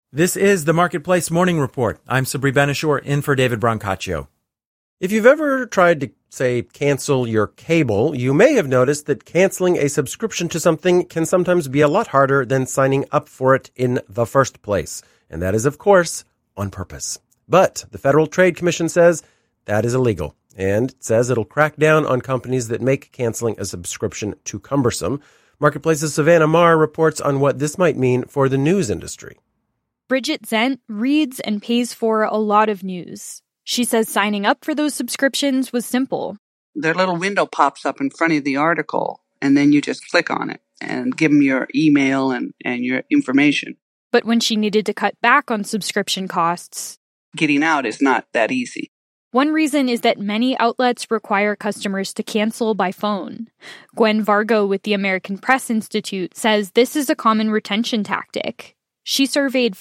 This is the Marketplace Morning Report. I'm Sabri Ben-Achour in for David Brancaccio. If you've ever tried to, say, cancel your cable, you may have noticed that canceling a subscription to something can sometimes be a lot harder than signing up for it in the first place. And that is, of course, on purpose. But the Federal Trade Commission says that is illegal, and it says it'll crack down on companies that make canceling a subscription too cumbersome. Marketplace's Savannah Marr reports on what this might mean for the news industry. Bridget Zent reads and pays for a lot of news. She says signing up for those subscriptions was simple. Their little window pops up in front of the article, and then you just click on it and give them your email and your information. But when she needed to cut back on subscription costs, getting out is not that easy. One reason is that many outlets require customers to cancel by phone. Gwen Vargo with the American Press Institute says this is a common retention tactic. She surveyed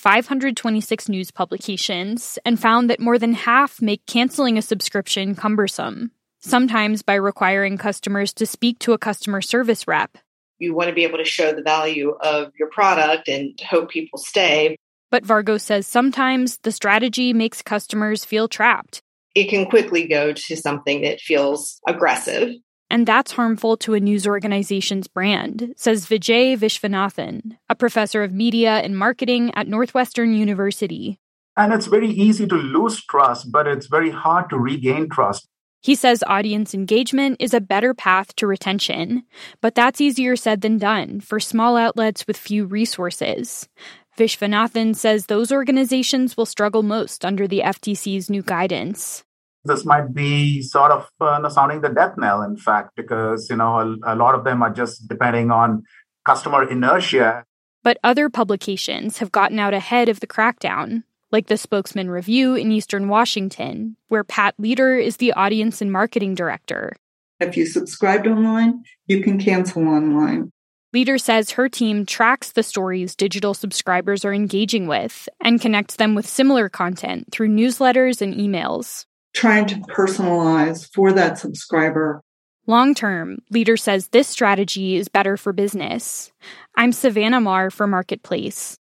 526 news publications and found that more than half make canceling a subscription cumbersome, sometimes by requiring customers to speak to a customer service rep. You want to be able to show the value of your product and hope people stay. But Vargo says sometimes the strategy makes customers feel trapped. It can quickly go to something that feels aggressive. And that's harmful to a news organization's brand, says Vijay Vishwanathan, a professor of media and marketing at Northwestern University. And it's very easy to lose trust, but it's very hard to regain trust. He says audience engagement is a better path to retention, but that's easier said than done for small outlets with few resources. Vishwanathan says those organizations will struggle most under the FTC's new guidance. This might be sort of sounding the death knell, in fact, because, a lot of them are just depending on customer inertia. But other publications have gotten out ahead of the crackdown, like the Spokesman Review in Eastern Washington, where Pat Leader is the audience and marketing director. If you subscribed online, you can cancel online. Leader says her team tracks the stories digital subscribers are engaging with and connects them with similar content through newsletters and emails. Trying to personalize for that subscriber. Long-term, Leader says this strategy is better for business. I'm Savannah Marr for Marketplace.